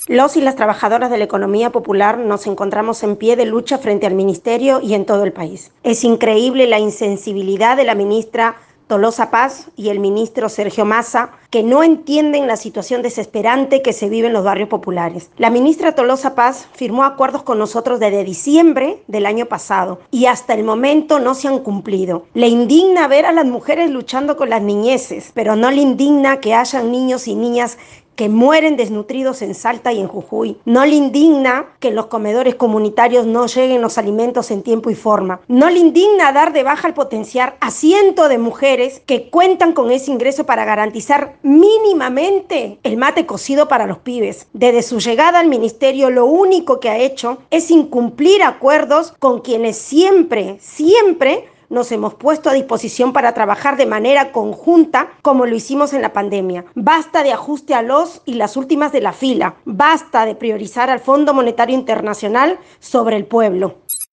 Los y las trabajadoras de la economía popular nos encontramos en pie de lucha frente al ministerio y en todo el país. Es increíble la insensibilidad de la ministra Tolosa Paz y el ministro Sergio Massa, que no entienden la situación desesperante que se vive en los barrios populares. La ministra Tolosa Paz firmó acuerdos con nosotros desde diciembre del año pasado y hasta el momento no se han cumplido. Le indigna ver a las mujeres luchando con las niñeces, pero no le indigna que hayan niños y niñas que mueren desnutridos en Salta y en Jujuy. No le indigna que en los comedores comunitarios no lleguen los alimentos en tiempo y forma. No le indigna dar de baja al potenciar a cientos de mujeres que cuentan con ese ingreso para garantizar mínimamente el mate cocido para los pibes. Desde su llegada al ministerio, lo único que ha hecho es incumplir acuerdos con quienes siempre nos hemos puesto a disposición para trabajar de manera conjunta como lo hicimos en la pandemia. Basta de ajuste a los y las últimas de la fila. Basta de priorizar al Fondo Monetario Internacional sobre el pueblo.